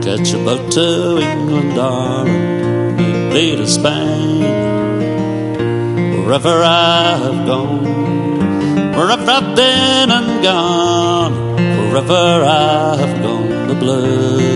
catch a boat to England, darling, maybe to Spain. Wherever I have gone, wherever I've been and gone, wherever I have gone, the blood